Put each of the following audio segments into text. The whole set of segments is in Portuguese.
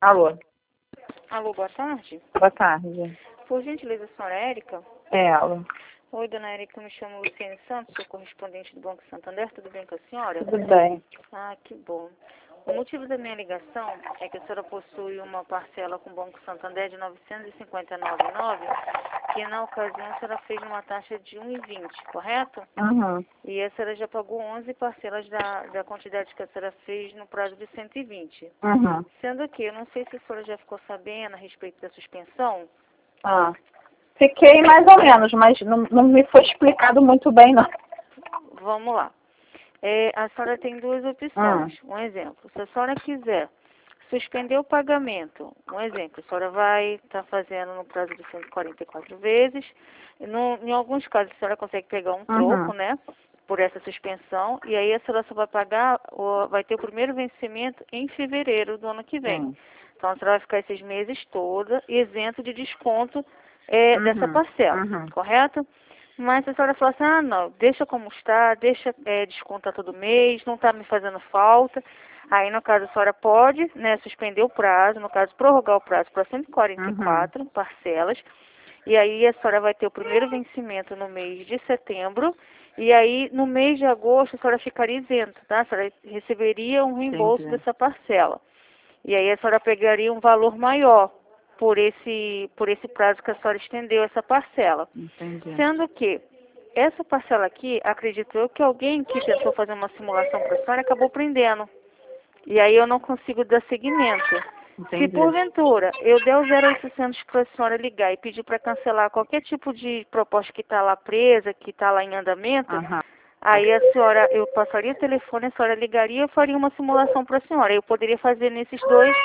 Alô, Alô, boa tarde. boa tarde. Por gentileza, a senhora Érica? É ela. Oi, dona Érica, eu me chamo Luciane Santos, sou correspondente do Banco Santander. Tudo bem com a senhora? Tudo bem. Ah, que bom. O motivo da minha ligação é que a senhora possui uma parcela com o Banco Santander de R$ 959,9, que na ocasião a senhora fez uma taxa de 1,20, correto? Uhum. E a senhora já pagou 11 parcelas da quantidade que a senhora fez no prazo de 120. Uhum. Sendo que, eu não sei se a senhora já ficou sabendo a respeito da suspensão. Ah. Fiquei mais ou menos, mas não me foi explicado muito bem, não. Vamos lá. A senhora tem duas opções. Um exemplo, se a senhora quiser suspender o pagamento, um exemplo, a senhora vai estar fazendo no prazo de 144 vezes. Em alguns casos, a senhora consegue pegar um troco, né, por essa suspensão, e aí a senhora só vai pagar, vai ter o primeiro vencimento em fevereiro do ano que vem. Sim. Então, a senhora vai ficar esses meses todos isento de desconto dessa parcela, correto? Mas a senhora falou assim, ah, não, deixa como está, deixa descontar todo mês, não está me fazendo falta. Aí, no caso, a senhora pode, né, suspender o prazo, no caso, prorrogar o prazo para 144 parcelas. E aí, a senhora vai ter o primeiro vencimento no mês de setembro. E aí, no mês de agosto, a senhora ficaria isenta, tá? A senhora receberia um reembolso dessa parcela. E aí, a senhora pegaria um valor maior por esse prazo que a senhora estendeu essa parcela. Entendi. Sendo que essa parcela aqui, acredito eu, que alguém que tentou fazer uma simulação para a senhora acabou prendendo. E aí eu não consigo dar seguimento. Entendi. Se porventura eu der o 0800 para a senhora ligar e pedir para cancelar qualquer tipo de proposta que está lá presa, que está lá em andamento, aí a senhora, eu passaria o telefone, a senhora ligaria e faria uma simulação para a senhora. Eu poderia fazer nesses dois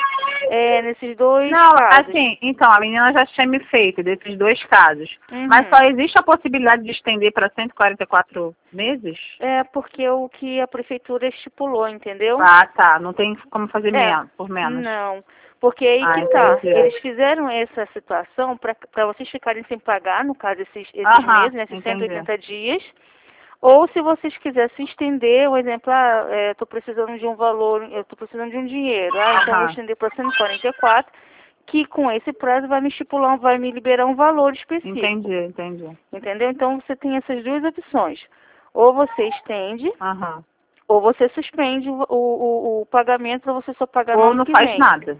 Não, casos. assim, então, a menina já tinha me feito desses dois casos. Mas só existe a possibilidade de estender para 144 meses? É porque o que a prefeitura estipulou, entendeu? Ah, tá. Não tem como fazer por menos. Não, porque aí que tá. Entendi. Eles fizeram essa situação para vocês ficarem sem pagar, no caso, esses meses, né, esses 180 dias. Ou se vocês quisessem estender, um exemplo, estou precisando de um valor, eu estou precisando de um dinheiro, então eu vou estender para 144, que com esse prazo vai me liberar um valor específico. Entendi. Entendeu? Então você tem essas duas opções. Ou você estende, ou você suspende o pagamento para você só pagar no Ou ano não que faz vem. nada.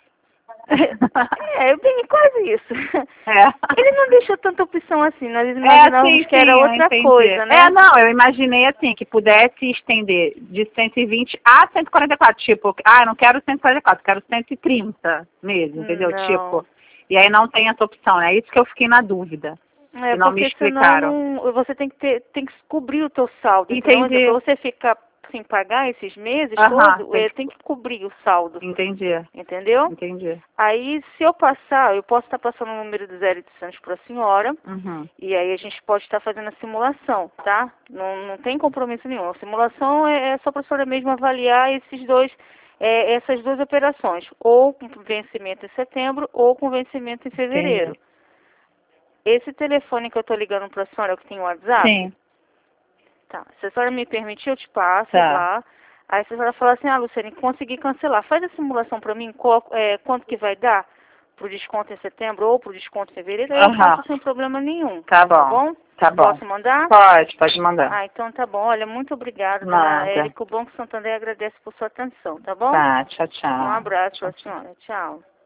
Bem, quase isso. Ele não deixou tanta opção assim, nós imaginávamos que era eu outra entendi. coisa, né? Não, eu imaginei assim, que pudesse estender de 120 a 144, tipo, eu não quero 144, quero 130 mesmo, entendeu? Não. Tipo, e aí não tem essa opção, é isso que eu fiquei na dúvida. E não me Porque explicaram. senão você tem que cobrir o teu saldo. Entendi. Então, para você ficar sem pagar esses meses todos, tem que cobrir o saldo. Entendi. Entendeu? Entendi. Aí, se eu posso estar passando o número do 0800 para a senhora, e aí a gente pode estar fazendo a simulação, tá? Não tem compromisso nenhum. A simulação é só para a senhora mesmo avaliar essas duas operações, ou com vencimento em setembro, ou com vencimento em fevereiro. Entendi. Esse telefone que eu estou ligando para a senhora, que tem o WhatsApp? Sim. Tá. Se a senhora me permitir, eu te passo lá. Aí se a senhora falar assim, Luciane, consegui cancelar. Faz a simulação para mim, quanto que vai dar pro desconto em setembro ou pro desconto em fevereiro. Aí eu faço sem problema nenhum. Tá bom? Tá bom. Posso mandar? Pode mandar. Ah, então tá bom. Olha, muito obrigada, dona Érica. O Banco Santander agradece por sua atenção, tá bom? Tá, tchau. Um abraço pra senhora. Tchau.